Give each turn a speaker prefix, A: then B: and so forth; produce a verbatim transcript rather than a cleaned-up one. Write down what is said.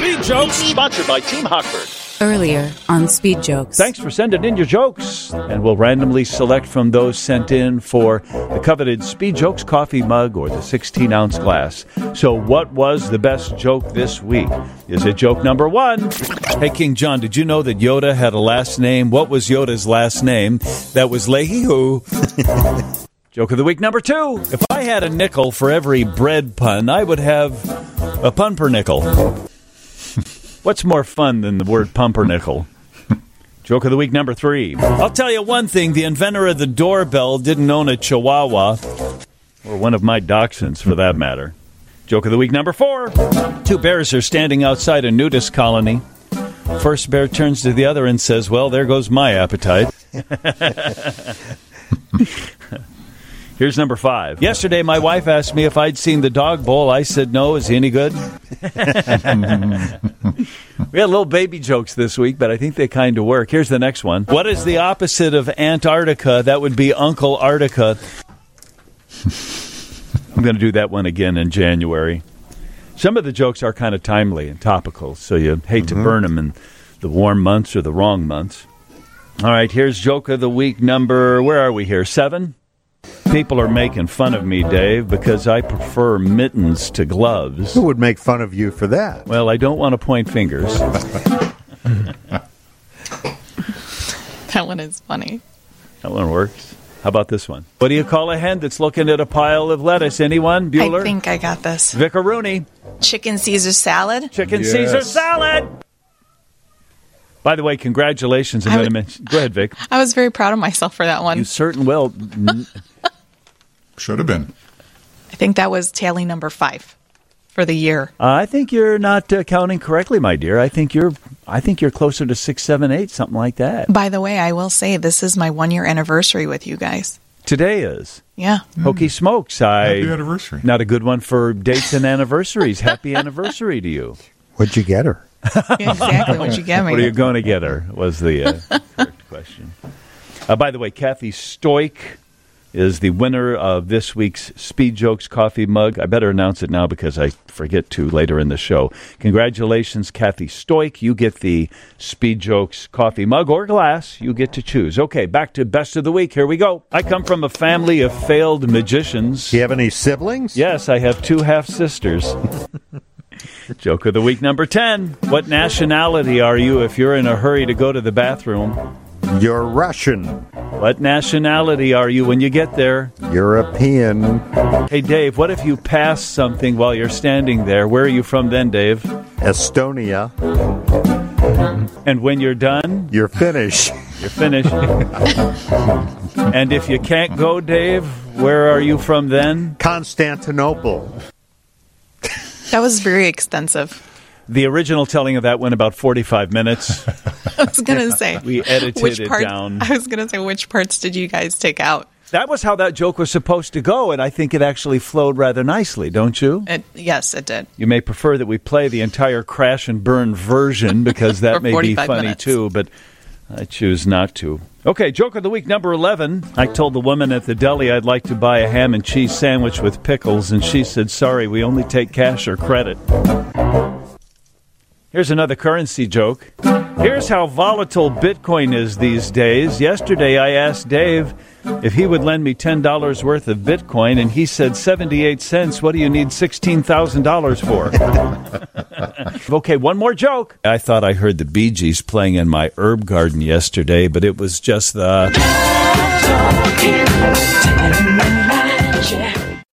A: Speed Jokes, sponsored by Team Hockford.
B: Earlier on Speed Jokes.
A: Thanks for sending in your jokes. And we'll randomly select from those sent in for the coveted Speed Jokes coffee mug or the sixteen-ounce glass. So what was the best joke this week? Is it joke number one? Hey, King John, did you know that Yoda had a last name? What was Yoda's last name? That was Leahy-Hoo. Joke of the week number two. If I had a nickel for every bread pun, I would have a pumpernickel. What's more fun than the word pumpernickel? Joke of the week number three. I'll tell you one thing. The inventor of the doorbell didn't own a chihuahua, or one of my dachshunds for that matter. Joke of the week number four. Two bears are standing outside a nudist colony. First bear turns to the other and says, well, there goes my appetite. Here's number five. Yesterday, my wife asked me if I'd seen the dog bowl. I said no. Is he any good? We had little baby jokes this week, but I think they kind of work. Here's the next one. What is the opposite of Antarctica? That would be Uncle Arctica. I'm going to do that one again in January. Some of the jokes are kind of timely and topical, so you hate mm-hmm. to burn them in the warm months or the wrong months. All right, here's joke of the week number, where are we here, seven? People are making fun of me, Dave, because I prefer mittens to gloves.
C: Who would make fun of you for that?
A: Well, I don't want to point fingers.
D: That one is funny.
A: That one works. How about this one? What do you call a hen that's looking at a pile of lettuce? Anyone? Bueller?
D: I think I got this.
A: Vicaroni.
D: Chicken Caesar salad?
A: Chicken
C: yes.
A: Caesar salad! By the way, congratulations. I'm
D: I
A: going
D: w-
A: to mention. Go ahead, Vic.
D: I was very proud of myself for that one.
A: You certain will.
E: Should have been.
D: I think that was tally number five for the year.
A: Uh, I think you're not uh, counting correctly, my dear. I think you're. I think you're closer to six, seven, eight, something like that.
D: By the way, I will say this is my one-year anniversary with you guys.
A: Today is.
D: Yeah.
A: Hokey smokes. I,
E: Happy anniversary.
A: Not a good one for dates and anniversaries. Happy anniversary to you.
C: What'd you get her?
D: Exactly what you get me.
A: What are you going to get her, was the uh, correct question. Uh, by the way, Kathy Stoik is the winner of this week's Speed Jokes coffee mug. I better announce it now because I forget to later in the show. Congratulations, Kathy Stoik. You get the Speed Jokes coffee mug or glass. You get to choose. Okay, back to Best of the Week. Here we go. I come from a family of failed magicians.
C: Do you have any siblings?
A: Yes, I have two half-sisters. Joke of the week number ten. What nationality are you if you're in a hurry to go to the bathroom?
C: You're Russian.
A: What nationality are you when you get there?
C: European.
A: Hey, Dave, what if you pass something while you're standing there? Where are you from then, Dave?
C: Estonia.
A: And when you're done?
C: You're Finnish.
A: You're finished. And if you can't go, Dave, where are you from then?
C: Constantinople.
D: That was very extensive.
A: The original telling of that went about forty-five minutes.
D: I was going to say.
A: We edited
D: which
A: it
D: parts,
A: down.
D: I was going to say, which parts did you guys take out?
A: That was how that joke was supposed to go, and I think it actually flowed rather nicely, don't you?
D: It, yes, it did.
A: You may prefer that we play the entire crash and burn version because that may be funny
D: minutes.
A: too, but I choose not to. Okay, joke of the week number eleven. I told the woman at the deli I'd like to buy a ham and cheese sandwich with pickles, and she said, sorry, we only take cash or credit. Here's another currency joke. Here's how volatile Bitcoin is these days. Yesterday I asked Dave if he would lend me ten dollars worth of Bitcoin, and he said seventy-eight cents. What do you need sixteen thousand dollars for? Okay, one more joke. I thought I heard the Bee Gees playing in my herb garden yesterday, but it was just the...